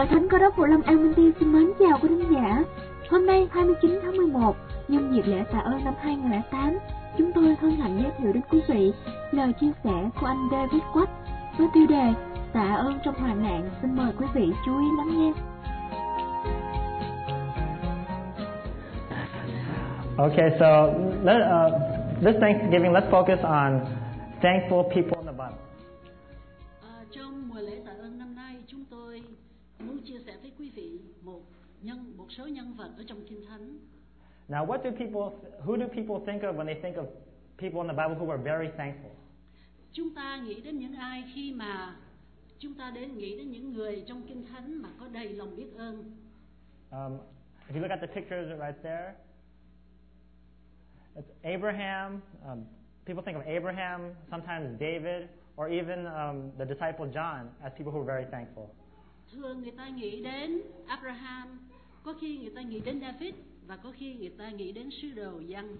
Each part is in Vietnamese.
Hội Thánh Cơ Đốc Phụ Lâm An Minh Tiên xin mến chào quý thính giả. Hôm nay 29 tháng 11, nhân dịp lễ tạ ơn năm 2008, chúng tôi hân hạnh giới thiệu đến quý vị lời chia sẻ của anh David Watt với tiêu đề Tạ ơn trong hoạn nạn. Xin mời quý vị chú ý lắng nghe. Okay, so this Thanksgiving, let's focus on thankful people in the Bible. Trong mùa lễ tạ ơn năm nay, chúng tôi muốn chia sẻ với quý vị một số nhân vật ở trong Kinh Thánh. Now, who do people think of when they think of people in the Bible who were very thankful? Chúng ta nghĩ đến những ai khi mà chúng ta nghĩ đến những người trong Kinh Thánh mà có đầy lòng biết ơn? If you look at the pictures right there, it's Abraham. People think of Abraham, sometimes David, or even the disciple John as people who are very thankful. Thường người ta nghĩ đến Abraham, có khi người ta nghĩ đến David, và có khi người ta nghĩ đến sứ đồ Giăng.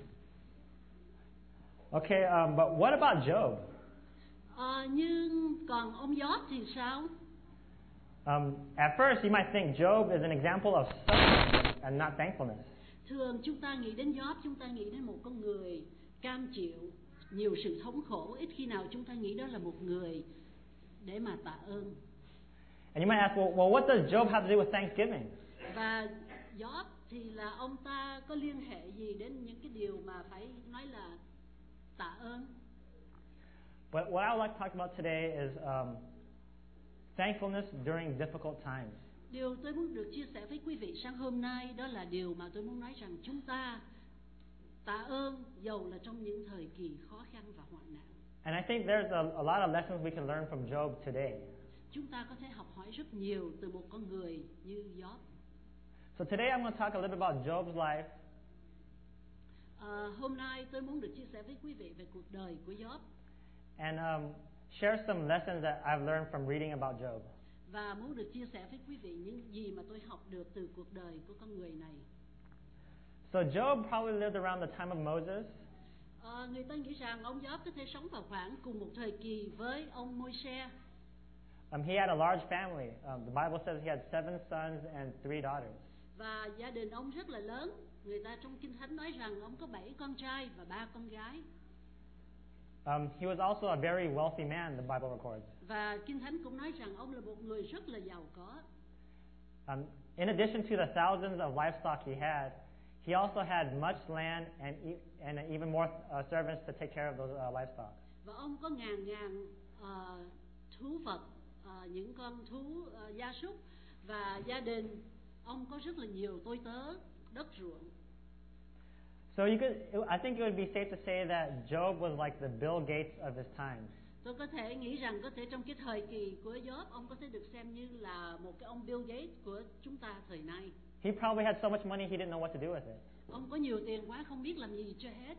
Okay, but what about Job? Nhưng còn ông Job thì sao? At first, you might think Job is an example of suffering and not thankfulness. Thường chúng ta nghĩ đến Job, chúng ta nghĩ đến một con người cam chịu nhiều sự thống khổ. Ít khi nào chúng ta nghĩ đó là một người để mà tạ ơn. And you might ask, well, what does Job have to do with Thanksgiving? Và Job thì là ông ta có liên hệ gì đến những cái điều mà phải nói là tạ ơn? But what I would like to talk about today is thankfulness during difficult times. Điều tôi muốn được chia sẻ với quý vị sáng hôm nay đó là điều mà tôi muốn nói rằng chúng ta tạ ơn dầu là trong những thời kỳ khó khăn và hoạn nạn. And I think there's a lot of lessons we can learn from Job today. Chúng ta có thể học hỏi rất nhiều từ một con người như Job. So today I'm going to talk a little bit about Job's life. Hôm nay tôi muốn được chia sẻ với quý vị về cuộc đời của Job. And share some lessons that I've learned from reading about Job. Và muốn được chia sẻ với quý vị những gì mà tôi học được từ cuộc đời của con người này. So Job probably lived around the time of Moses. Người ta nghĩ rằng ông Job có thể sống vào khoảng cùng một thời kỳ với ông Môi-se. He had a large family. The Bible says he had 7 sons and 3 daughters. Và gia đình ông rất là lớn. Người ta trong Kinh Thánh nói rằng ông có 7 con trai và 3 con gái. He was also a very wealthy man, the Bible records. Và Kinh Thánh cũng nói rằng ông là một người rất là giàu có. In addition to the thousands of livestock he also had much land and even more servants to take care of those livestock. Và ông có ngàn thú vật, những con thú gia súc, và gia đình ông có rất là nhiều tôi tớ, đất ruộng. So I think it would be safe to say that Job was like the Bill Gates of his time. Tôi có thể nghĩ rằng có thể trong cái thời kỳ của Job, ông có thể được xem như là một cái ông Bill Gates của chúng ta thời nay. He probably had so much money he didn't know what to do with it. Ông có nhiều tiền quá không biết làm gì cho hết.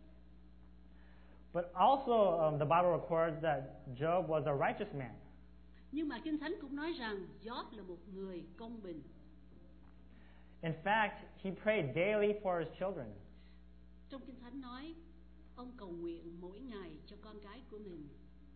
But also the Bible records that Job was a righteous man. Nhưng mà Kinh Thánh cũng nói rằng Job là một người công bình. In fact, he prayed daily for his children. Trong Kinh Thánh nói, ông cầu nguyện mỗi ngày cho con cái của mình.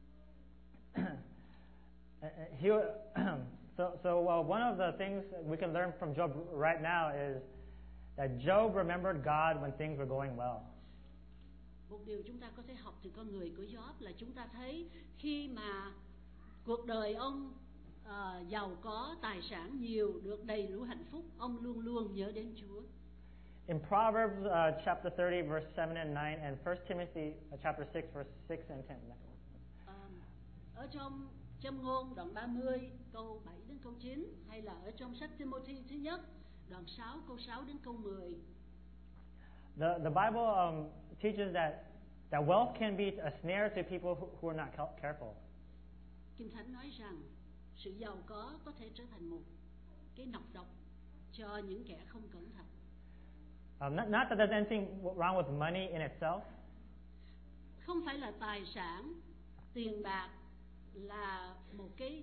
One of the things we can learn from Job right now is that Job remembered God when things were going well. Một điều chúng ta có thể học từ con người của Job là chúng ta thấy khi mà cuộc đời ông giàu có, tài sản nhiều, được đầy đủ hạnh phúc, ông luôn luôn nhớ đến Chúa. In Proverbs chapter 30 verse 7 and 9 and 1 Timothy chapter 6 verse 6 and 10. Ở trong Châm ngôn đoạn 30 câu 7 đến câu 9, hay là ở trong sách Timothy thứ nhất đoạn 6 câu 6 đến câu 10. The Bible teaches that wealth can be a snare to people who are not careful. Kinh Thánh nói rằng sự giàu có thể trở thành một cái nọc độc cho những kẻ không cẩn thận. Not that there's anything wrong with money in itself. Không phải là tài sản, tiền bạc là một cái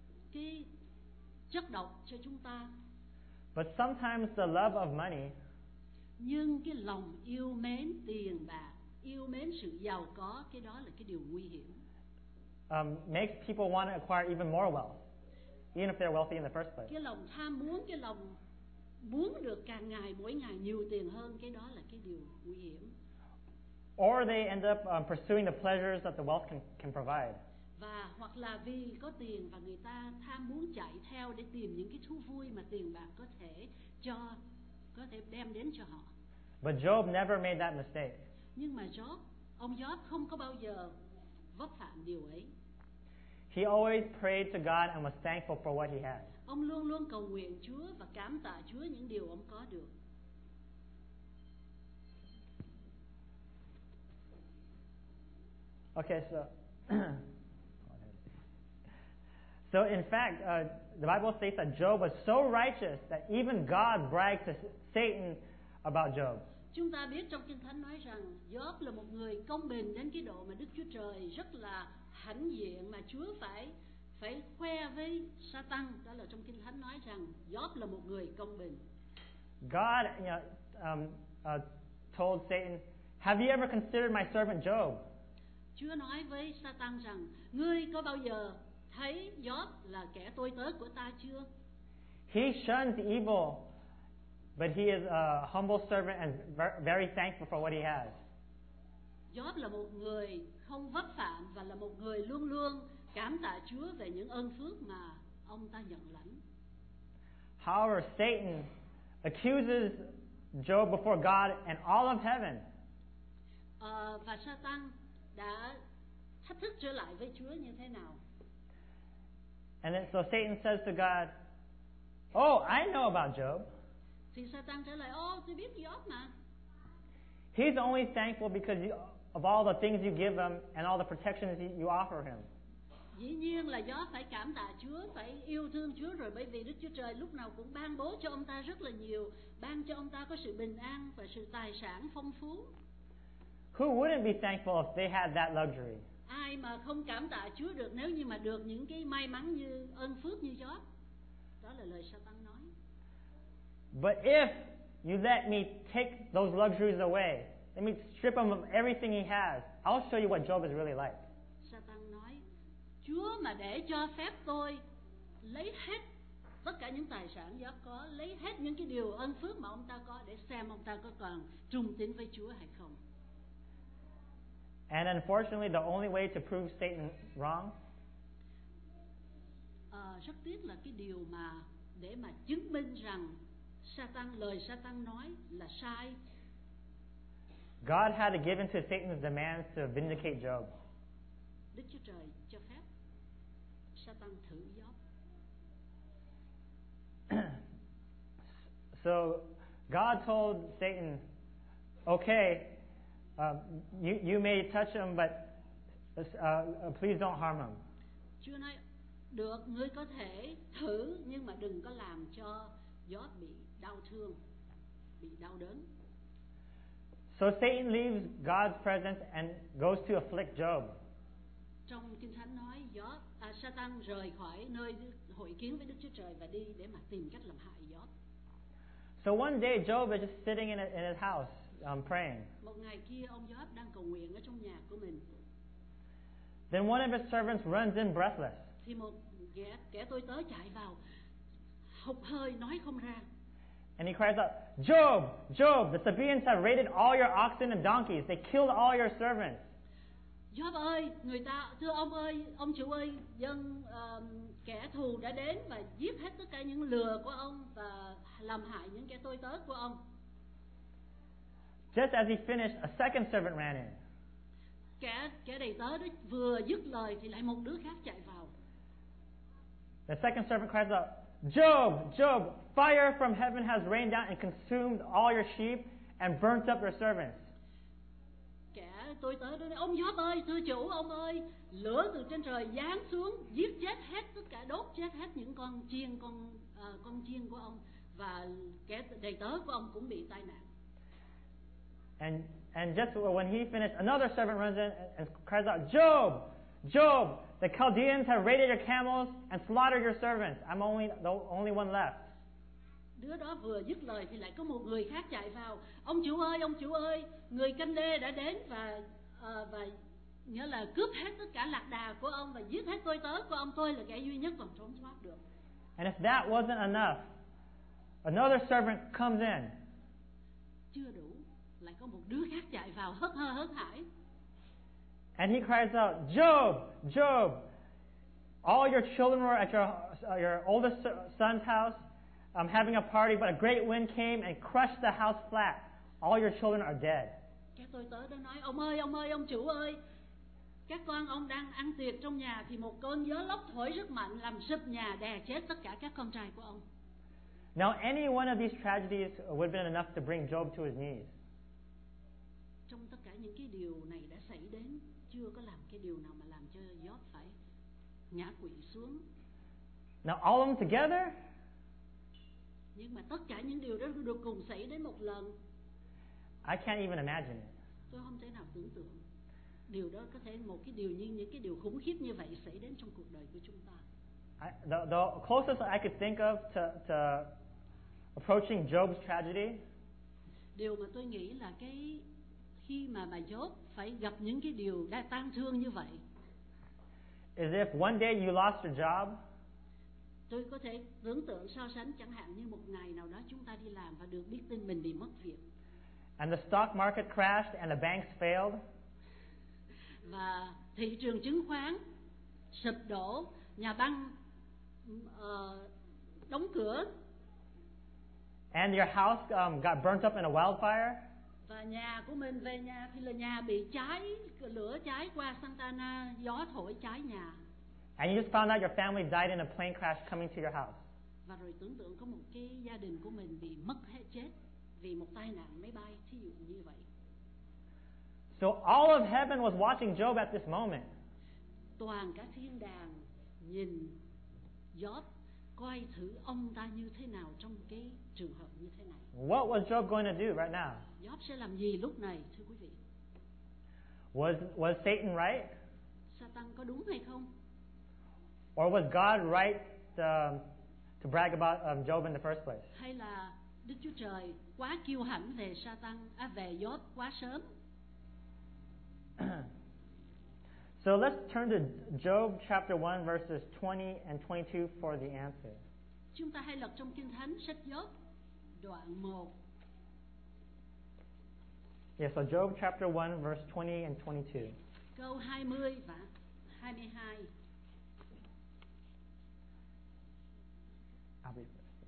chất độc cho chúng ta. But sometimes the love of money, nhưng cái lòng yêu mến tiền bạc, yêu mến sự giàu có, cái đó là cái điều nguy hiểm. Makes people want to acquire even more wealth. even if they're wealthy in the first place. Cái lòng tham muốn, cái lòng muốn được càng ngày mỗi ngày nhiều tiền hơn, cái đó là cái điều nguy hiểm. Or they end up pursuing the pleasures that the wealth can provide. Và hoặc là vì có tiền và người ta tham muốn chạy theo để tìm những cái thú vui mà tiền bạc có thể đem đến cho họ. But Job never made that mistake. Nhưng mà ông Job không có bao giờ vấp phạm điều ấy. He always prayed to God and was thankful for what he had. Ông luôn luôn cầu nguyện Chúa và cảm tạ Chúa những điều ông có được. Okay, so in fact, the Bible states that Job was so righteous that even God bragged to Satan about Job. Chúng ta biết trong Kinh Thánh nói rằng Job là một người công bình đến cái độ mà Đức Chúa Trời rất là hãnh diện, mà Chúa phải khoe với Sa-tăng. Đó là trong Kinh Thánh nói rằng Job là một người công bình. God told Satan, "Have you ever considered my servant Job?" Chúa nói với Sa-tăng rằng, ngươi có bao giờ thấy Job là kẻ tôi tớ của ta chưa? He shuns evil, but he is a humble servant and very thankful for what he has. Job là một người không vấp phạm và là một người luôn luôn cảm tạ Chúa về những ơn phước mà ông ta nhận lãnh. However, Satan accuses Job before God and all of heaven. Và Sa-tăng đã thách thức trở lại với Chúa như thế nào? And then so Satan says to God, "Oh, I know about Job. Thì Sa-tăng trả lời, tôi biết Job mà. He's only thankful because of all the things you give him and all the protections you offer him." Dĩ nhiên là Job phải cảm tạ Chúa, phải yêu thương Chúa rồi, bởi vì Đức Chúa Trời lúc nào cũng ban bố cho ông ta rất là nhiều, ban cho ông ta có sự bình an và sự tài sản phong phú. Who wouldn't be thankful if they had that luxury? Ai mà không cảm tạ Chúa được nếu như mà được những cái may mắn như ơn phước như Job? Đó là lời Sa-tăng nói. But if you let me take those luxuries away, let me strip him of everything he has, I'll show you what Job is really like. Sa-tăng nói, Chúa mà để cho phép tôi lấy hết tất cả những tài sản Job có, lấy hết những cái điều ơn phước mà ông ta có, để xem ông ta có còn trung tín với Chúa hay không. And unfortunately, the only way to prove Satan wrong rất tiếc là cái điều mà để mà chứng minh rằng lời Sa-tăng nói là sai, God had to give in to Satan's demands to vindicate Job. Đức Chúa Trời cho phép Sa-tăng thử Job. So God told Satan, "Okay, you may touch him, but please don't harm him." Chúa nói, được, ngươi có thể thử nhưng mà đừng có làm cho Job bị đau thương, bị đau đớn. So Satan leaves God's presence and goes to afflict Job. Trong Kinh Thánh nói Sa-tăng rời khỏi nơi hội kiến với Đức Chúa Trời và đi để mà tìm cách làm hại Job. So one day Job is just sitting in his house praying. Một ngày kia ông Job đang cầu nguyện ở trong nhà của mình. Then one of his servants runs in breathless. Thì một kẻ tôi tớ chạy vào, hụt hơi nói không ra. And he cries out, "Job, Job, the Sabaeans have raided all your oxen and donkeys. They killed all your servants." Job ơi, thưa ông ơi, ông chủ ơi, kẻ thù đã đến và giết hết tất cả những lừa của ông và làm hại những kẻ tôi tớ của ông. Just as he finished, a second servant ran in. Kẻ đầy tớ đó vừa dứt lời thì lại một đứa khác chạy vào. The second servant cries out, "Job, Job, fire from heaven has rained down and consumed all your sheep and burnt up your servants." Kẻ tôi tớ đó nói, ông Job ơi, thưa chủ, ông ơi, lửa từ trên trời giáng xuống, giết chết hết tất cả, đốt chết hết những con chiên của ông, và kẻ đầy tớ của ông cũng bị tai nạn. And just when he finished, another servant runs in and cries out, "Job, Job, the Chaldeans have raided your camels and slaughtered your servants. I'm the only one left." Đứa đó vừa dứt lời thì lại có một người khác chạy vào. Ông chủ ơi, người canh đê đã đến và nghĩa là cướp hết tất cả lạc đà của ông và giết hết tôi tớ của ông. Tôi là kẻ duy nhất còn trốn thoát được. And if that wasn't enough, another servant comes in. Chưa đủ, lại có một đứa khác chạy vào hớt hơ hớt hải. And he cries out, Job, Job, all your children were at your oldest son's house having a party, but a great wind came and crushed the house flat. All your children are dead. Các tôi tớ đó nói, ông ơi, ông chủ ơi, các con ông đang ăn tiệc trong nhà thì một cơn gió lốc thổi rất mạnh làm sụp nhà, đè chết tất cả các con trai của ông. Now any one of these tragedies would have been enough to bring Job to his knees. Trong tất cả những cái điều này đã xảy đến, chưa có làm cái điều nào mà làm cho Job phải ngã quỵ xuống. Now all of them together? Nhưng mà tất cả những điều đó được cùng xảy đến một lần. I can't even imagine it. Tôi không thể nào tưởng tượng điều đó có thể một cái điều như những cái điều khủng khiếp như vậy xảy đến trong cuộc đời của chúng ta. The closest I could think of to approaching Job's tragedy Điều mà tôi nghĩ là cái khi mà bà Job phải gặp những cái điều đa tang thương như vậy, is if one day you lost your job, tôi có thể tưởng tượng so sánh chẳng hạn như một ngày nào đó chúng ta đi làm và được biết tin mình bị mất việc, and the stock market crashed and the banks failed, và thị trường chứng khoán sụp đổ, nhà băng đóng cửa, and your house got burnt up in a wildfire, và nhà của mình về nhà thì là nhà bị cháy, lửa cháy qua Santa Ana, gió thổi cháy nhà. and you just found out your family died in a plane crash coming to your house. Và rồi tưởng tượng có một cái gia đình của mình bị mất hết chết vì một tai nạn máy bay, thí dụ như vậy. So all of heaven was watching Job at this moment. Toàn cả thiên đàng nhìn Job, coi thử ông ta như thế nào trong cái trường hợp như thế này. What was Job going to do right now? Job sẽ làm gì lúc này, thưa quý vị? Was Satan right? Satan có đúng hay không? Or was God right to brag about Job in the first place? Hay là Đức Chúa Trời quá kiêu hãnh về về Job quá sớm? So let's turn to Job chapter 1 verses 20 and 22 for the answer. Chúng ta hãy lật trong Kinh Thánh sách Job đoạn 1. Yeah, so Job chapter 1 verse 20 and 22. Câu 20 và 22. I'll read first.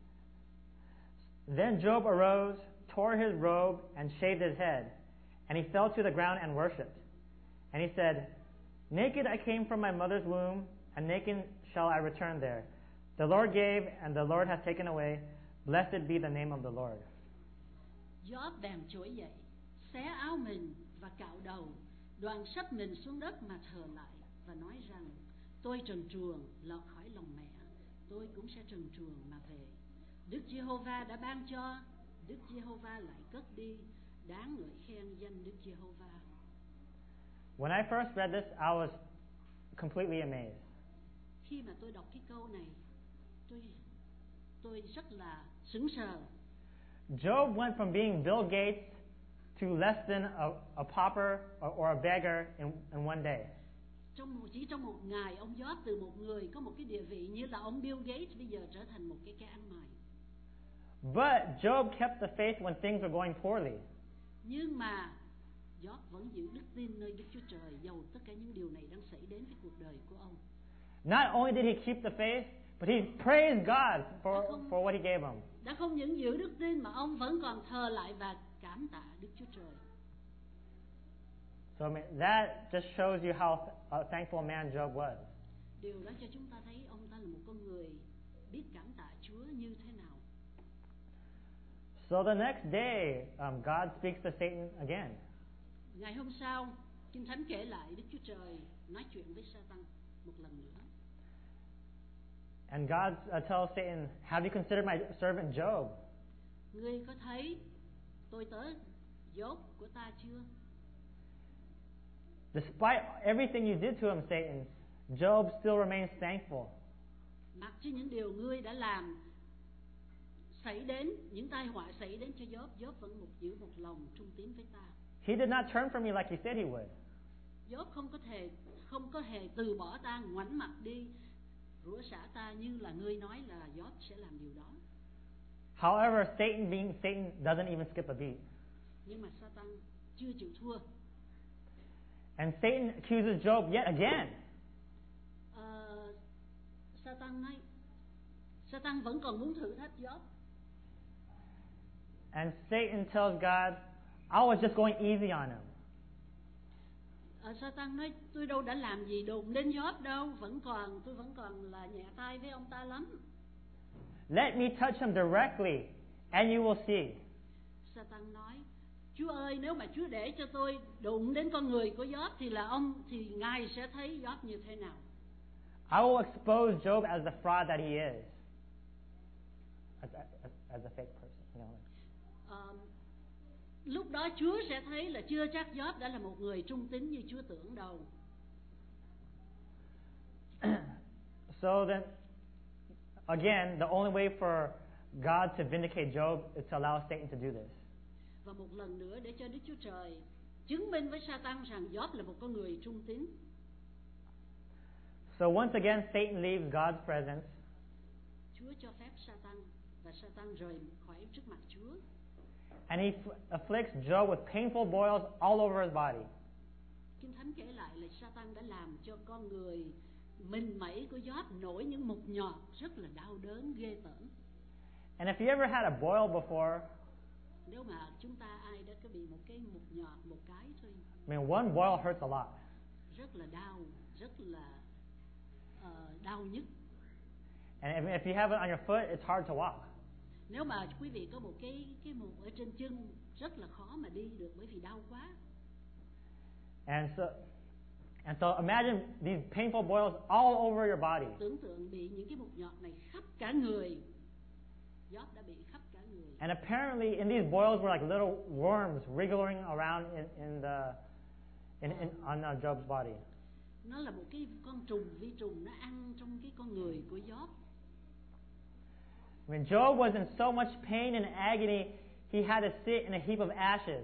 Then Job arose, tore his robe, and shaved his head, and he fell to the ground and worshipped. And he said, Naked I came from my mother's womb, and naked shall I return there. The Lord gave, and the Lord hath taken away. Blessed be the name of the Lord. Job bèn trỗi dậy, xé áo mình và cạo đầu, đoạn sấp mình xuống đất mà thờ lại và nói rằng: Tôi trần truồng lọt khỏi lòng mẹ, tôi cũng sẽ trần truồng mà về. Đức Giê-hô-va đã ban cho, Đức Giê-hô-va lại cất đi, đáng ngợi khen danh Đức Giê-hô-va. When I first read this, I was completely amazed. Khi mà tôi đọc cái câu này, tôi rất là sững sờ. Job went from being Bill Gates to less than a pauper or a beggar in one day. Chỉ trong một ngày, ông Job từ một người có một cái địa vị như là ông Bill Gates bây giờ trở thành một cái ăn mày. But Job kept the faith when things were going poorly. Nhưng mà Job vẫn giữ đức tin nơi Đức Chúa Trời dầu tất cả những điều này đang xảy đến với cuộc đời của ông. Not only did he keep the faith, but he praised God for what he gave him. Đã không những giữ đức tin mà ông vẫn còn thờ lại và cảm tạ Đức Chúa Trời. So that just shows you how thankful a man Job was. Điều đó cho chúng ta thấy ông ta là một con người biết cảm tạ Chúa như thế nào. So the next day, God speaks to Satan again. Ngày hôm sau, Kinh Thánh kể lại Đức Chúa Trời nói chuyện với Satan một lần nữa. And God tells Satan, "Have you considered my servant Job? Ngươi có thấy tôi tớ Job của ta chưa? Despite everything you did to him, Satan, Job still remains thankful." Mặc cho những điều ngươi đã làm xảy đến, những tai họa xảy đến cho Job, Job vẫn giữ một lòng trung tín với ta. He did not turn from me like he said he would. Job không có hề từ bỏ ta, ngoảnh mặt đi rủa xả ta như là ngươi nói là Job sẽ làm điều đó. However, Satan being Satan doesn't even skip a beat. Nhưng mà Satan chưa chịu thua. And Satan accuses Job yet again. Satan vẫn còn muốn thử thách Job. And Satan tells God, I was just going easy on him. Satan nói tôi đâu đã làm gì đụng đến Job đâu, tôi vẫn còn là nhẹ tay với ông ta lắm. Let me touch him directly, and you will see. Satan nói, Chúa ơi, nếu mà Chúa để cho tôi đụng đến con người của Job thì Ngài sẽ thấy Job như thế nào. I will expose Job as the fraud that he is, as a fake person. Lúc đó Chúa sẽ thấy là chưa chắc Job đã là một người trung tín như Chúa tưởng đâu. So then, again, the only way for God to vindicate Job is to allow Satan to do this. Và một lần nữa để cho Đức Chúa Trời chứng minh với Satan rằng Job là một con người trung tín. So once again, Satan leaves God's presence. Chúa cho phép Satan và Satan rời khỏi trước mặt Chúa. And he afflicts Job with painful boils all over his body. Kinh Thánh kể lại là Satan đã làm cho con người mình mẩy của Job nổi những mụn nhọt rất là đau đớn ghê tởm. And if you ever had a boil before, nếu mà chúng ta ai đã có bị một cái mụn nhọt một cái thôi, I mean, one boil hurts a lot. Rất là đau, rất là đau nhức. And if you have it on your foot, it's hard to walk. Nếu mà quý vị có một cái mụn ở trên chân rất là khó mà đi được bởi vì đau quá. And so imagine these painful boils all over your body. Tưởng tượng bị những cái mụn nhọt này khắp cả người. Job đã bị khắp cả người. And apparently in these boils were like little worms wriggling around on Job's body. Nó là một cái con trùng, vi trùng nó ăn trong cái con người của Job. When Job was in so much pain and agony, he had to sit in a heap of ashes.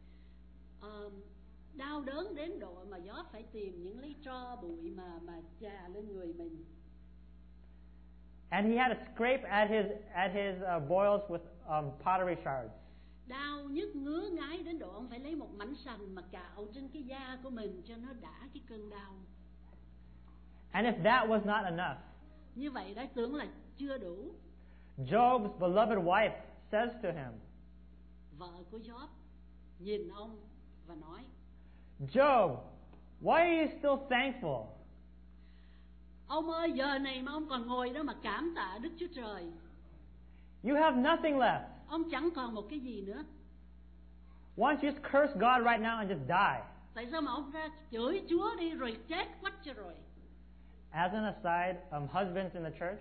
Đau đớn đến độ mà Job phải tìm những lấy tro bụi mà chà lên người mình. And he had to scrape at his boils with pottery shards. Đau nhức ngứa ngáy đến độ ông phải lấy một mảnh sành mà cạo trên cái da của mình cho nó đã cái cơn đau. And if that was not enough, như vậy đã tưởng là chưa đủ, Job's beloved wife says to him, vợ của Job nhìn ông và nói, Job, why are you still thankful? Ông ơi, giờ này mà ông còn ngồi đó mà cảm tạ Đức Chúa Trời. You have nothing left. Ông chẳng còn một cái gì nữa. Why don't you just curse God right now and just die? Tại sao mà ông ra chửi Chúa đi rồi chết quách cho rồi. As an aside, husbands in the church,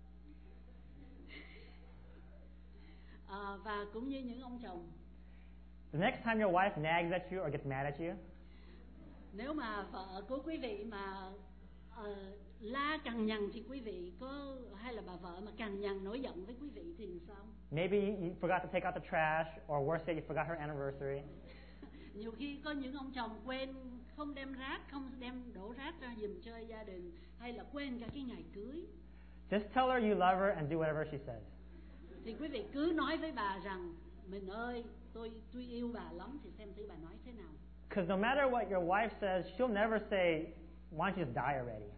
và cũng như những ông chồng, the next time your wife nags at you or gets mad at you, nếu mà vợ của quý vị mà la cằn nhằn thì quý vị có, hay là bà vợ mà cằn nhằn nổi giận với quý vị thì sao? Maybe you forgot to take out the trash, or worse yet, you forgot her anniversary. Nhiều khi có những ông chồng quên không đem đổ rác ra giùm cho gia đình, hay là quên cả cái ngày cưới. Just tell her you love her and do whatever she says. Thì quý vị cứ nói với bà rằng, mình ơi, tôi yêu bà lắm, thì xem thử bà nói thế nào. Because no matter what your wife says, she'll never say, why don't you just die already?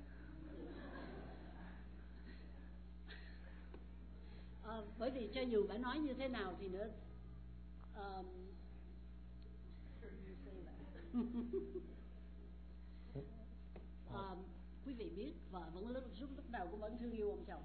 Bởi vì cho dù bà nói như thế nào thì nữa, quý vị biết vợ vẫn lúc đầu cũng vẫn thương yêu ông chồng.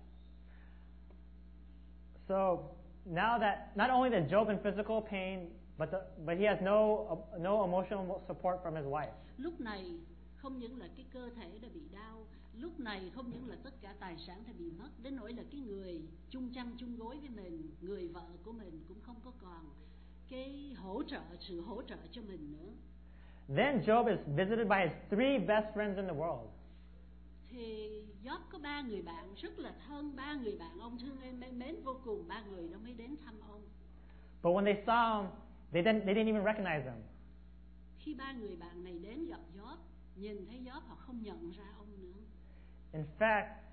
So now that not only that Job in physical pain, but he has no emotional support from his wife. Lúc này không những là cái cơ thể đã bị đau, lúc này không những là tất cả tài sản đã bị mất, đến nỗi là cái người chung chăn chung gối với mình, người vợ của mình cũng không có còn cái sự hỗ trợ cho mình nữa. Then Job is visited by his 3 best friends in the world. Thì Job có 3 người bạn rất là thân, 3 người bạn ông thương mến vô cùng, 3 người đó mới đến thăm ông. But when they saw him, they didn't even recognize him. Khi 3 người bạn này đến gặp Job, nhìn thấy Job họ không nhận ra ông nữa. In fact,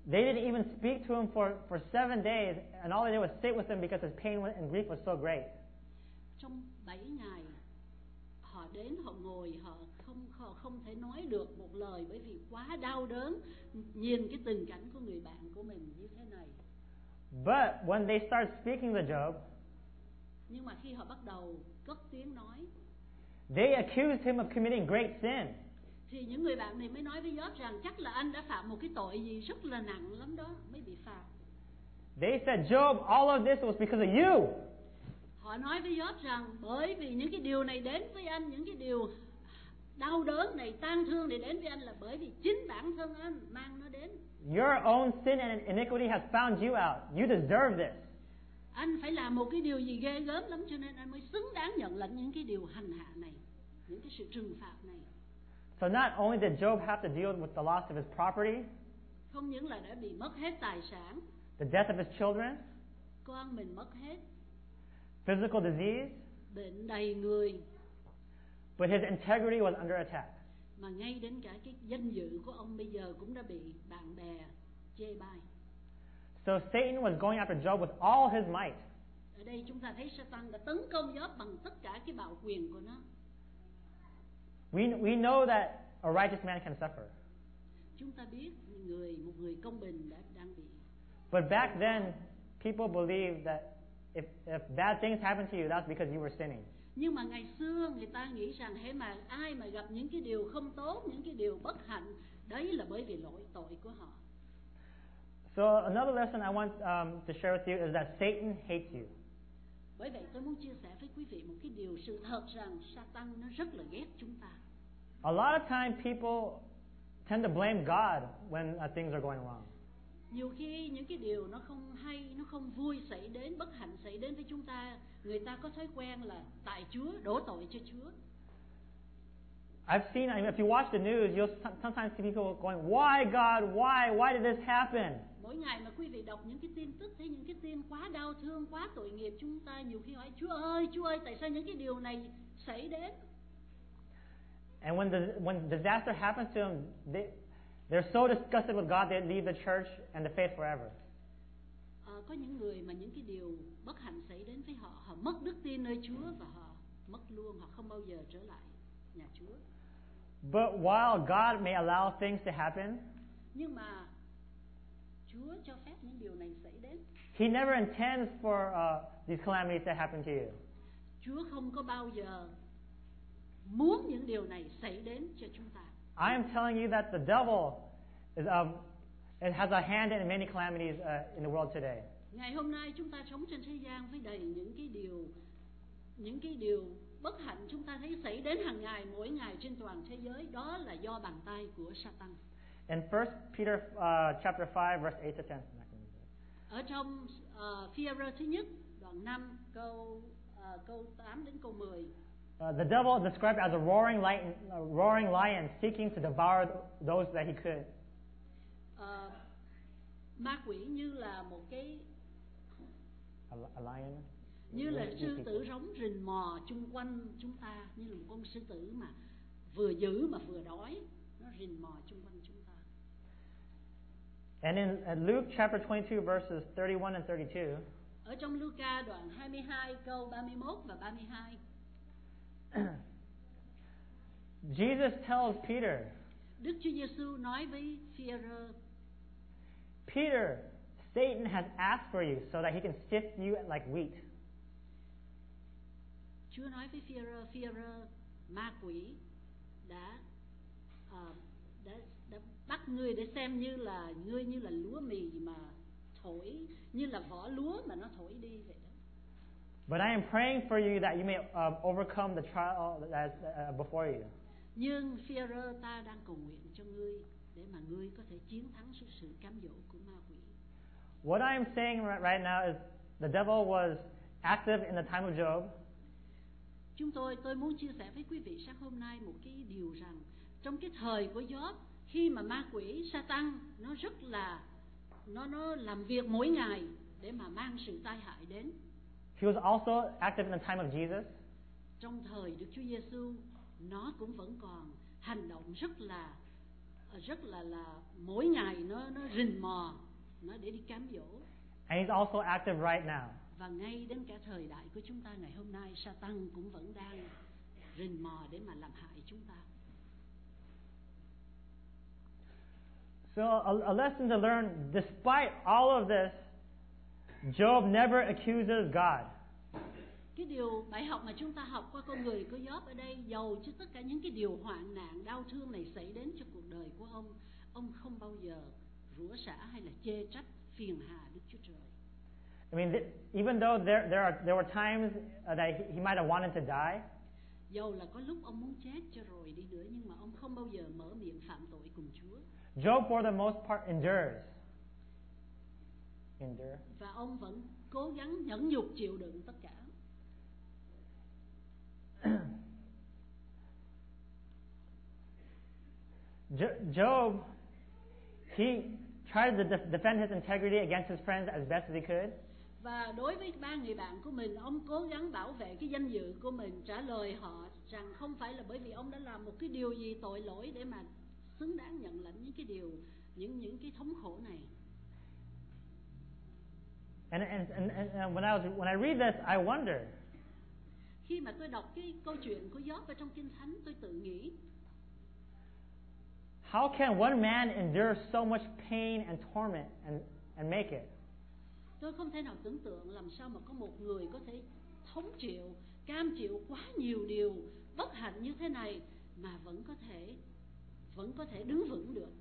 They didn't even speak to him for 7 days, and all they did was sit with him because his pain and grief was so great. Trong 7 ngày họ đến, họ ngồi, họ không thể nói được một lời bởi vì quá đau đớn nhìn cái tình cảnh của người bạn của mình như thế này. But when they start speaking to Job, nhưng mà khi họ bắt đầu cất tiếng nói, they accused him of committing great sin. Thì những người bạn này mới nói với Job rằng chắc là anh đã phạm một cái tội gì rất là nặng lắm đó mới bị phạt. They said, Job, all of this was because of you. Họ nói với Job rằng bởi vì những cái điều này đến với anh, những cái điều đau đớn này, tang thương này đến với anh là bởi vì chính bản thân anh mang nó đến. Your own sin and iniquity has found you out. You deserve this. Anh phải làm một cái điều gì ghê gớm lắm cho nên anh mới xứng đáng nhận lãnh những cái điều hành hạ này, những cái sự trừng phạt này. So not only did Job have to deal with the loss of his property, không những là đã bị mất hết tài sản, the death of his children, con mình mất hết, physical disease, bệnh đầy người, but his integrity was under attack. mà ngay đến cả cái danh dự của ông bây giờ cũng đã bị bạn bè chê bai. So Satan was going after Job with all his might. Ở đây chúng ta thấy Satan đã tấn công Job bằng tất cả cái bạo quyền của nó. We know that a righteous man can suffer. Chúng ta biết một người công bình đang bị. But back then, people believed that if bad things happened to you, that's because you were sinning. Nhưng mà ngày xưa người ta nghĩ rằng hễ mà ai mà gặp những cái điều không tốt, những cái điều bất hạnh, đấy là bởi vì lỗi tội của họ. So another lesson I want to share with you is that Satan hates you. Bởi vậy tôi muốn chia sẻ với quý vị một cái điều sự thật rằng Satan nó rất là ghét chúng ta. A lot of time people tend to blame God when things are going wrong. Nhiều khi những cái điều nó không hay, nó không vui xảy đến, bất hạnh xảy đến với chúng ta, người ta có thói quen là tại Chúa, đổ tội cho Chúa. I've seen, if you watch the news, you'll sometimes see people going, "Why God? Why did this happen?" Mỗi ngày mà quý vị đọc những cái tin tức, thấy những cái tin quá đau thương, quá tội nghiệp, chúng ta nhiều khi hỏi Chúa ơi, tại sao những cái điều này xảy đến? And when disaster happens to them, they're so disgusted with God they leave the church and the faith forever. Có những người mà những cái điều bất hạnh xảy đến với họ, họ mất đức tin nơi Chúa và họ mất luôn, họ không bao giờ trở lại nhà Chúa. But while God may allow things to happen, nhưng mà Chúa cho phép những điều này xảy đến. He never intends for these calamities to happen to you. Chúa không có bao giờ muốn những điều này xảy đến cho chúng ta. I am telling you that the devil it has a hand in many calamities in the world today. Ngày hôm nay chúng ta sống trên thế gian với đầy những cái điều bất hạnh chúng ta thấy xảy đến hàng ngày, mỗi ngày trên toàn thế giới, đó là do bàn tay của Satan. In 1 Peter chapter 5 verse 8 to 10. Ở trong Phi-e-rơ thứ nhất đoạn 5 câu 8 đến câu 10. The devil is described as a roaring lion seeking to devour those that he could. Ma quỷ như là một cái A lion. Như là sư tử rống rình mò chung quanh chúng ta, như là một con sư tử mà vừa dữ mà vừa đói, nó rình mò chung quanh chúng ta. And in Luke chapter 22 verses 31 and 32. Ở trong Luca đoạn 22 câu 31 và 32. Jesus tells Peter, Đức Chúa Giêsu nói với Phi-e-rơ, Peter, Satan has asked for you so that he can sift you like wheat. Chúa nói với Phi-e-rơ, ma quỷ đã bắt ngươi để xem như là lúa mì mà thổi, như là vỏ lúa mà nó thổi đi vậy đó. But I am praying for you that you may overcome the trial that is before you. Nhưng Phi-e-rơ, ta đang cầu nguyện cho ngươi để mà ngươi có thể chiến thắng sự cám dỗ của ma quỷ. What I am saying right now is the devil was active in the time of Job. Tôi muốn chia sẻ với quý vị sáng hôm nay một cái điều rằng trong cái thời của Job, khi mà ma quỷ Satan nó rất là nó làm việc mỗi ngày để mà mang sự tai hại đến. He was also active in the time of Jesus. Trong thời Đức Chúa Giêsu, nó cũng vẫn còn hành động rất là rất là mỗi ngày nó rình mò nó để đi cám dỗ. And he's also active right now. Và ngay đến cả thời đại của chúng ta ngày hôm nay, Satan cũng vẫn đang rình mò để mà làm hại chúng ta. So a lesson to learn, despite all of this, Job never accuses God. Cái điều bài học mà chúng ta học qua con người của Job ở đây, dầu cho tất cả những cái điều hoạn nạn, đau thương này xảy đến cho cuộc đời của ông không bao giờ rủa xả hay là chê trách phiền hà Đức Chúa Trời. I mean, even though there were times that he might have wanted to die, dầu là có lúc ông muốn chết cho rồi đi nữa, nhưng mà ông không bao giờ mở miệng phạm tội cùng Chúa. Job for the most part endures. Và ông vẫn cố gắng nhẫn nhục chịu đựng tất cả. Job, he tried to defend his integrity against his friends as best as he could. Và đối với ba người bạn của mình, ông cố gắng bảo vệ cái danh dự của mình, trả lời họ rằng không phải là bởi vì ông đã làm một cái điều gì tội lỗi để mà xứng đáng nhận lãnh những cái điều, những cái thống khổ này. And when I read this, I wonder. Khi mà tôi đọc cái câu chuyện của Job ở trong Kinh Thánh, tôi tự nghĩ, how can one man endure so much pain and torment and make it? Tôi không thể nào tưởng tượng làm sao mà có một người có thể thống chịu, cam chịu quá nhiều điều bất hạnh như thế này mà vẫn có thể đứng vững được.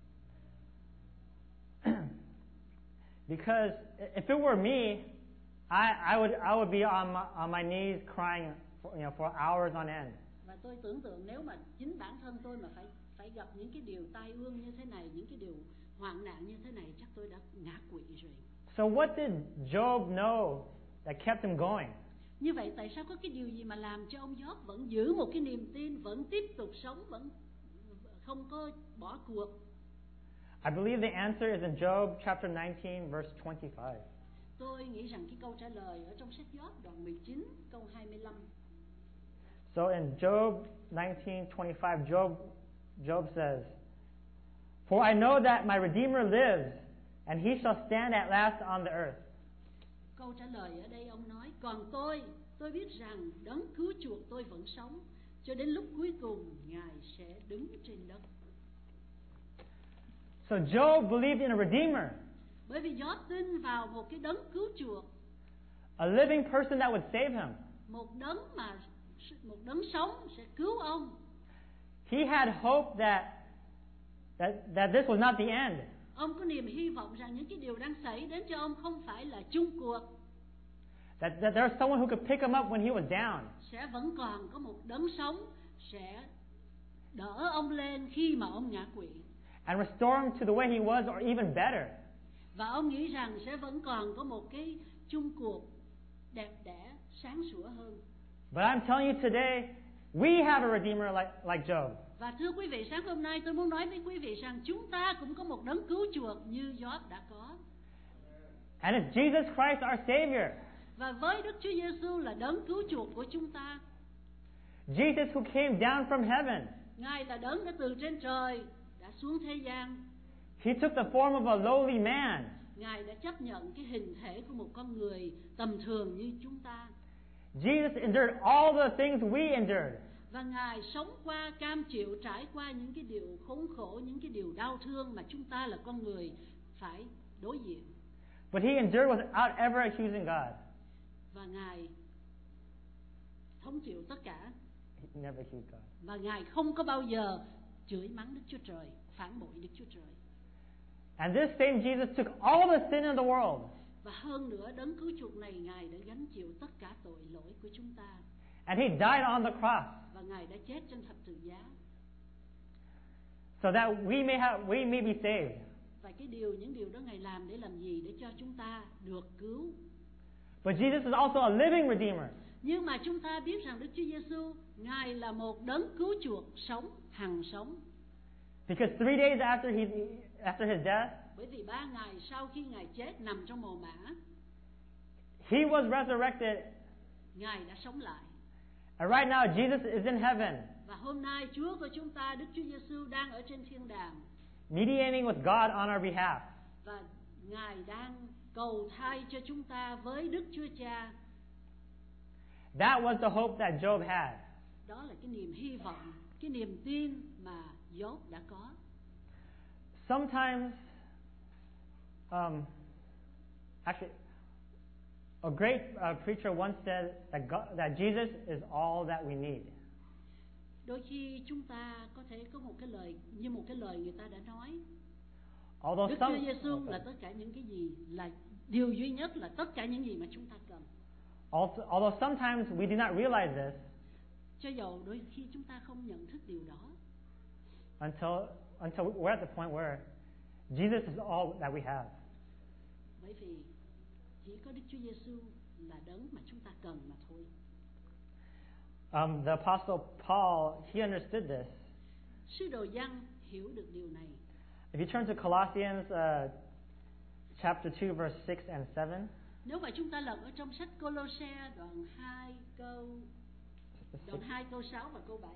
Because if it were me, I would be on my knees crying for hours on end. Và tôi tưởng tượng nếu mà chính bản thân tôi mà phải gặp những cái điều tai ương như thế này, những cái điều hoạn nạn như thế này, chắc tôi đã ngã quỵ rồi. So what did Job know that kept him going? Như vậy tại sao có cái điều gì mà làm cho ông Job vẫn giữ một cái niềm tin, vẫn tiếp tục sống, vẫn không có bỏ cuộc? I believe the answer is in Job chapter 19 verse 25. Tôi nghĩ rằng cái câu trả lời ở trong sách Job đoạn 19 câu 25. So in Job 19:25, Job says, "For I know that my Redeemer lives, and he shall stand at last on the earth." Câu trả lời ở đây ông nói, còn tôi biết rằng đấng cứu chuộc tôi vẫn sống, cho đến lúc cuối cùng Ngài sẽ đứng trên đất. So Job believed in a Redeemer. Bởi vì Job tin vào một cái đấng cứu chuộc, A living person that would save him. một đấng sống sẽ cứu ông. He had hope that this was not the end. Ông có niềm hy vọng rằng những cái điều đang xảy đến cho ông không phải là chung cuộc. That there was someone who could pick him up when he was down. Sẽ vẫn còn có một đấng sống sẽ đỡ ông lên khi mà ông ngã quỵ. And restore him to the way he was or even better. Và ông nghĩ rằng sẽ vẫn còn có một cái chung cuộc đẹp đẽ, sáng sủa hơn. But I'm telling you today, we have a Redeemer like Job. Và thưa quý vị, sáng hôm nay tôi muốn nói với quý vị rằng chúng ta cũng có một đấng cứu chuộc như Job đã có. And it's Jesus Christ our Savior. Và với Đức Chúa Giêsu là đấng cứu chuộc của chúng ta. Jesus who came down from heaven. Ngài là đấng đã từ trên trời đã xuống thế gian. He took the form of a lowly man. Ngài đã chấp nhận cái hình thể của một con người tầm thường như chúng ta. Jesus endured all the things we endured. Và Ngài sống qua, cam chịu, trải qua những cái điều khốn khổ, những cái điều đau thương mà chúng ta là con người phải đối diện. But he endured without ever accusing God. Và Ngài thống chịu tất cả. He never accused God. Và Ngài không có bao giờ chửi mắng Đức Chúa Trời, phản bội Đức Chúa Trời. And this same Jesus took all the sin in the world. Và hơn nữa, đấng cứu chuộc này Ngài đã gánh chịu tất cả tội lỗi của chúng ta. And he died on the cross. Và Ngài đã chết trên thập tự giá. So that we may be saved. Và những điều đó Ngài làm để làm gì? Để cho chúng ta được cứu. But Jesus is also a living Redeemer. Nhưng mà chúng ta biết rằng Đức Chúa Giêsu, Ngài là một đấng cứu chuộc sống, hằng sống. Because 3 days after his death, bởi vì 3 ngày sau khi Ngài chết nằm trong mồ mả, he was resurrected. Ngài đã sống lại. And right now Jesus is in heaven. Và hôm nay Chúa của chúng ta, Đức Chúa Giêsu đang ở trên thiên đàng, mediating with God on our behalf. và Ngài đang cầu thay cho chúng ta với Đức Chúa Cha. That was the hope that Job had. Đó là cái niềm hy vọng, cái niềm tin mà Job đã có. Sometimes, actually, a great preacher once said that Jesus is all that we need. Đôi khi chúng ta có thể có một cái lời, như một cái lời người ta đã nói, Although Đức Chúa Giêsu là tất cả những cái gì, là điều duy nhất, là tất cả những gì mà chúng ta cần. although sometimes we do not realize this Cho dầu đôi khi chúng ta không nhận thức điều đó, until we're at the point where Jesus is all that we have. bởi vì chỉ có Đức Chúa Giêsu là đấng mà chúng ta cần mà thôi. The Apostle Paul, he understood this. Sứ đồ Giăng hiểu được điều này. If you turn to Colossians chapter 2, verse 6 and 7. Nếu mà chúng ta lật ở trong sách Cô-lô-se đoạn 2 câu 6 và câu 7.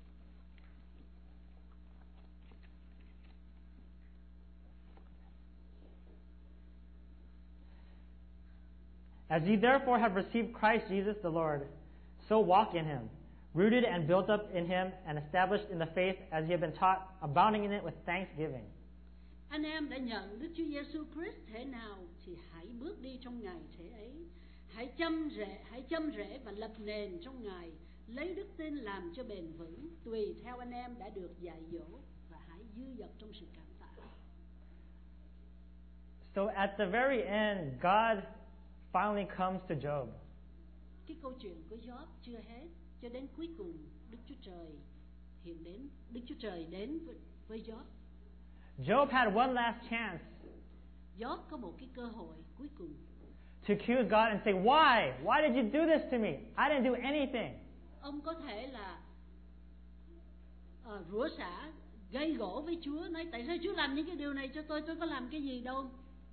As ye therefore have received Christ Jesus the Lord, so walk in him, rooted and built up in him and established in the faith as ye have been taught, abounding in it with thanksgiving. Anh em đã nhận Đức Chúa Giêsu Christ thể nào thì hãy bước đi trong Ngài thể ấy. Hãy châm rễ và lập nền trong Ngài, lấy đức tin làm cho bền vững, tùy theo anh em đã được dạy dỗ, và hãy dư dật trong sự cảm tạ. So at the very end, God finally comes to Job. Cái câu chuyện của Job chưa hết, cho đến cuối cùng Đức Chúa Trời đến với Job. Job had one last chance Job có một cái cơ hội cuối cùng to accuse God and say, why? Why did you do this to me? I didn't do anything. ông có thể là rủa xả, gây gổ với Chúa, nói tại sao Chúa làm những cái điều này cho tôi có làm cái gì đâu.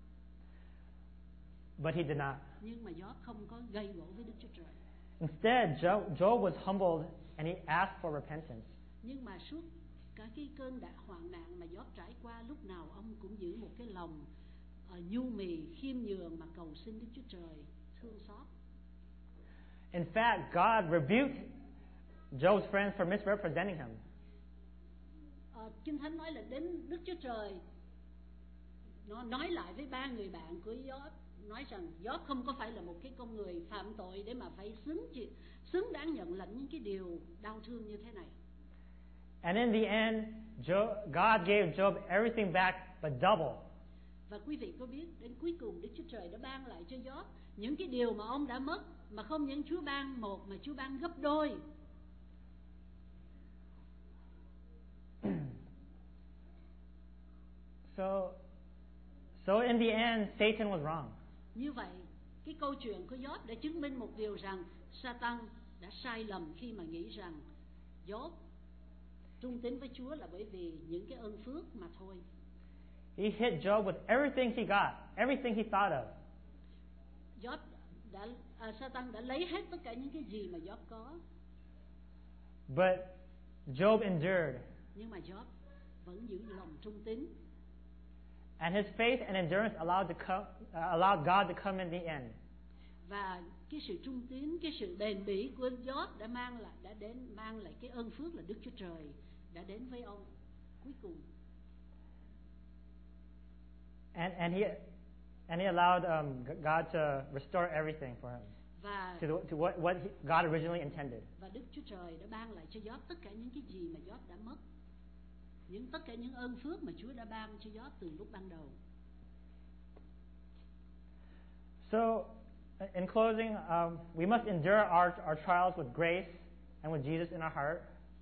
But he did not. Nhưng mà Job không có gây gổ với Đức Chúa Trời. Instead, Job was humbled and he asked for repentance. Nhưng mà suốt cả cái cơn hoạn nạn mà Job trải qua, lúc nào ông cũng giữ một cái lòng nhu mì, khiêm nhường mà cầu xin Đức Chúa Trời thương xót. In fact, God rebuked Job's friends for misrepresenting him. Kinh Thánh nói là đến Đức Chúa Trời nó nói lại với ba người bạn của Job, nói rằng Job không có phải là một cái con người phạm tội để mà phải xứng đáng nhận lãnh những cái điều đau thương như thế này. And in the end, God gave Job everything back but double. Và quý vị có biết, đến cuối cùng Đức Chúa Trời đã ban lại cho Job những cái điều mà ông đã mất, mà không những Chúa ban một mà Chúa ban gấp đôi. So in the end, Satan was wrong. Như vậy, cái câu chuyện của Job đã chứng minh một điều rằng Satan đã sai lầm khi mà nghĩ rằng Job trung tín với Chúa là bởi vì những cái ơn phước mà thôi. He hit Job with everything he got, everything he thought of. Satan đã lấy hết tất cả những cái gì mà Job có. But Job endured. Nhưng mà Job vẫn giữ lòng trung tín. And his faith and endurance allowed God to come in the end. Và cái sự trung tín, cái sự bền bỉ của Job đã mang lại cái ơn phước là Đức Chúa Trời đã đến với ông cuối cùng. And he allowed God to restore everything for him. Và to what God originally intended. Và Đức Chúa Trời đã ban lại cho Job tất cả những cái gì mà Job đã mất. Tất cả những ơn phước mà Chúa đã ban cho Job từ lúc ban đầu. So, in closing, we must endure our trials with grace and with Jesus in our heart.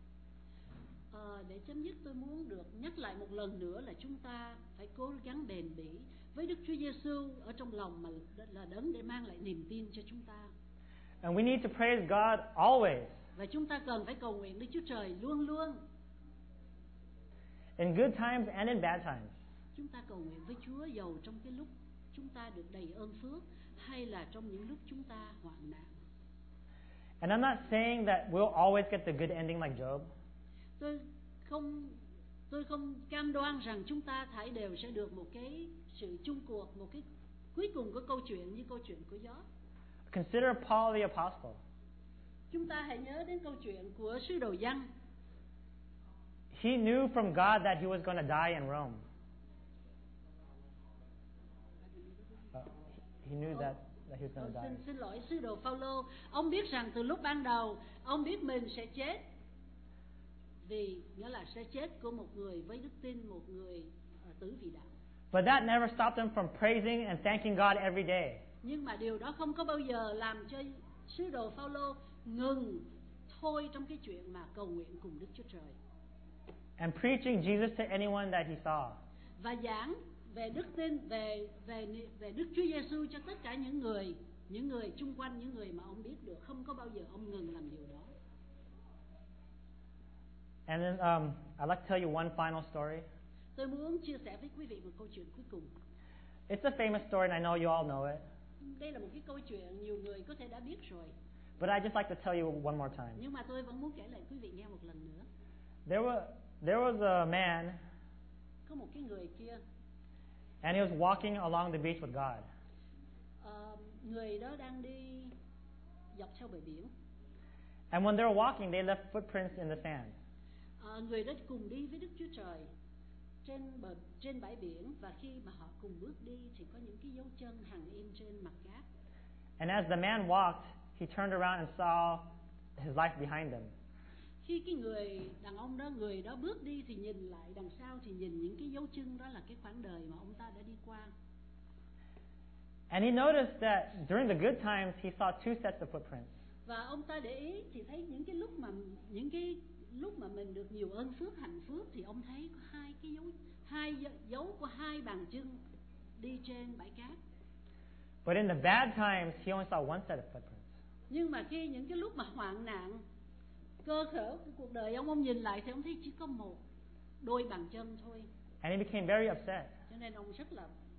Để chấm dứt, tôi muốn được nhắc lại một lần nữa là chúng ta phải cố gắng bền bỉ với Đức Chúa Giêsu ở trong lòng, mà là đấng để mang lại niềm tin cho chúng ta. And we need to praise God always. Và chúng ta cần phải cầu nguyện Đức Chúa Trời luôn luôn. In good times and in bad times. Chúng ta cầu nguyện với Chúa dầu trong cái lúc chúng ta được đầy ơn phước hay là trong những lúc chúng ta hoạn nạn. And I'm not saying that we'll always get the good ending like Job. tôi không cam đoan rằng chúng ta thảy đều sẽ được một cái sự chung cuộc, một cái cuối cùng của câu chuyện như câu chuyện của Gióp. Consider Paul the Apostle. Chúng ta hãy nhớ đến câu chuyện của sứ đồ Giăng. He knew from God that he was going to die in Rome. He knew that he was going to die. Xin lỗi, sứ đồ Phaolô, ông biết rằng từ lúc ban đầu ông biết mình sẽ chết, vì nghĩa là sẽ chết của một người với đức tin, một người tử vì đạo. But that never stopped him from praising and thanking God every day. Nhưng mà điều đó không có bao giờ làm cho sứ đồ Phaolô ngừng thôi trong cái chuyện mà cầu nguyện cùng Đức Chúa Trời. And preaching Jesus to anyone that he saw. Và giảng về đức tin, về Đức Chúa Giêsu cho tất cả những người chung quanh, những người mà ông biết được, không có bao giờ ông ngừng làm điều đó. And then I'd like to tell you one final story. Tôi muốn chia sẻ với quý vị một câu chuyện cuối cùng. It's a famous story and I know you all know it. Đây là một cái câu chuyện nhiều người có thể đã biết rồi. But I just like to tell you one more time. Nhưng mà tôi vẫn muốn kể lại quý vị nghe một lần nữa. There was a man. Có một cái người kia. And he was walking along the beach with God. Người đó đang đi dọc theo bờ biển. And when they were walking, they left footprints in the sand. Người đó cùng đi với Đức Chúa Trời trên bãi biển, và khi mà họ cùng bước đi thì có những cái dấu chân hằn in trên mặt cát. And as the man walked, he turned around and saw his life behind him. Khi cái người đàn ông đó, người đó bước đi thì nhìn lại đằng sau thì nhìn những cái dấu chân đó là cái khoảng đời mà ông ta đã đi qua. And he noticed that during the good times he saw two sets of footprints. Và ông ta để ý thì thấy những cái lúc mà mình được nhiều ơn phước, hạnh phước thì ông thấy có hai dấu của hai bàn chân đi trên bãi cát. But in the bad times he only saw one set of footprints. Nhưng mà khi những cái lúc mà hoạn nạn, cơ khổ của cuộc đời ông nhìn lại thì ông thấy chỉ có một đôi bàn chân thôi. And he became very upset. Cho nên ông rất là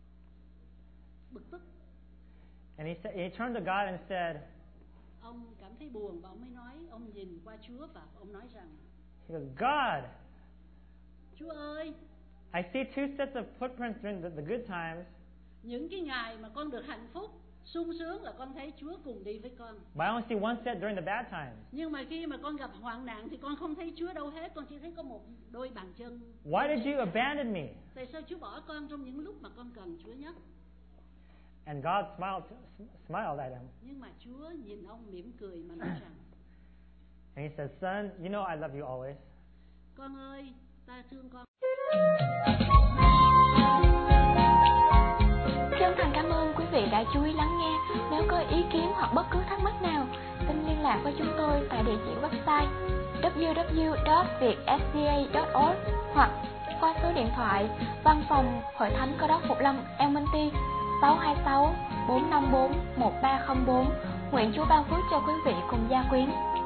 bực tức. And he turned to God and said, ông cảm thấy buồn và ông mới nói, ông nhìn qua Chúa và ông nói rằng, he goes, God, Chúa ơi, I see two sets of footprints during the good times. Những cái ngày mà con được hạnh phúc, sung sướng là con thấy Chúa cùng đi với con. But I only see one set during the bad times. Nhưng mà khi mà con gặp hoạn nạn thì con không thấy Chúa đâu hết, con chỉ thấy có một đôi bàn chân. Why did you abandon me? Tại sao Chúa bỏ con trong những lúc mà con cần Chúa nhất? And God smiled at him. Nhưng mà Chúa nhìn ông mỉm cười mà nói rằng, and he said, son, you know I love you always. Con ơi, ta thương con. Chân thành cảm ơn quý vị đã chú ý lắng nghe. Nếu có ý kiến hoặc bất cứ thắc mắc nào, xin liên lạc với chúng tôi tại địa chỉ website www.vietsda.org hoặc qua số điện thoại Văn phòng Hội Thánh Cơ Đốc Phục Lâm Elmonty 626 454 1304. Nguyện Chúa ban phước cho quý vị cùng gia quyến.